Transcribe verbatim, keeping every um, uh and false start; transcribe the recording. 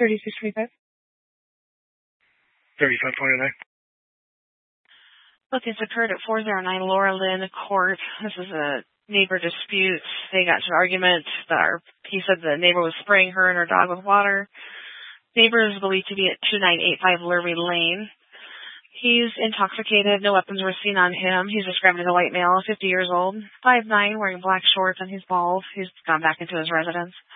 thirty-six twenty-five. thirty-five twenty-nine. Look, it's occurred at four oh nine Laura Lynn Court. This is a neighbor dispute. They got to an argument. That he said the neighbor was spraying her and her dog with water. Neighbor is believed to be at two nine eight five Lurvy Lane. He's intoxicated. No weapons were seen on him. He's described as a white male, fifty years old, five nine, wearing black shorts, and he's bald. He's gone back into his residence.